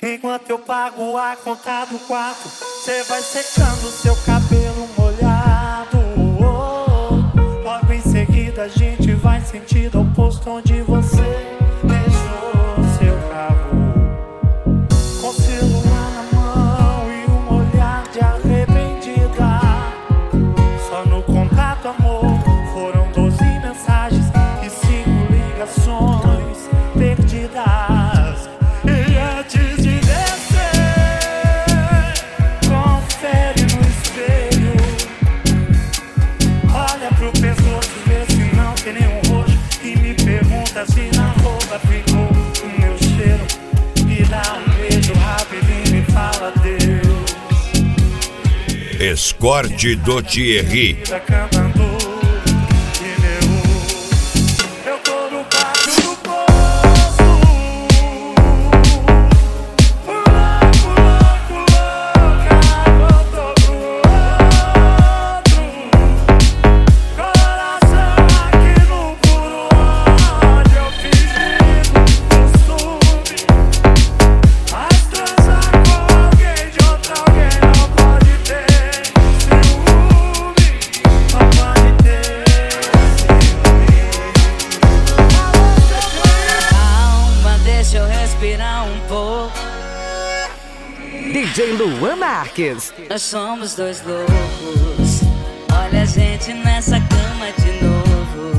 Enquanto eu pago a conta do quarto, cê vai secando seu cabelo molhado. Logo em seguida a gente vai sentido ao posto onde você deixou seu carro, com o celular na mão e um olhar de arrependida. Só no contato, amor, foram 12 mensagens e 5 ligações perdidas. E antes de descer, confere no espelho, olha pro pescoço, vê se não tem nenhum roxo, e me pergunta se na roupa ficou o meu cheiro. Me dá um beijo rapidinho e me fala Deus. Escorte do Thierry. Tá cantando e eu tô no quarto do poço, louca, voltou pro outro, coração aqui no puro ódio. Eu fingi costume, mas transar com alguém de outra alguém não pode ter ciúme, não pode ter Calma, deixa eu respirar um pouco. DJ Luan Marques. Nós somos dois loucos. Olha a gente nessa cama de novo.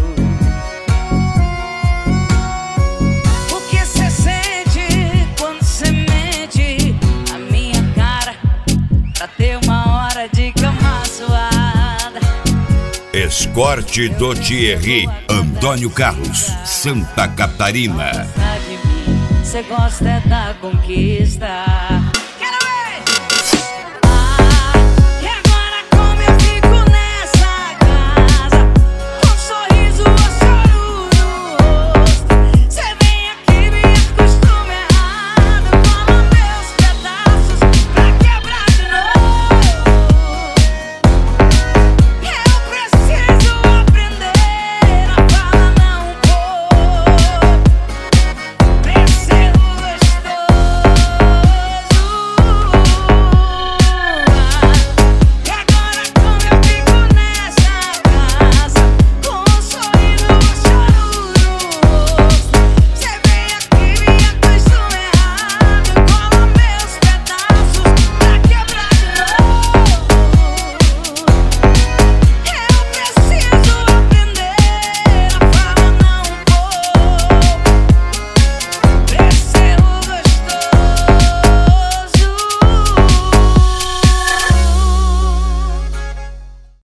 O que cê sente quando cê mente a minha cara pra ter uma hora de cama suada? Escorte do Thierry. Antônio Carlos, Santa Catarina. Gosta de mim, cê gosta é da conquista.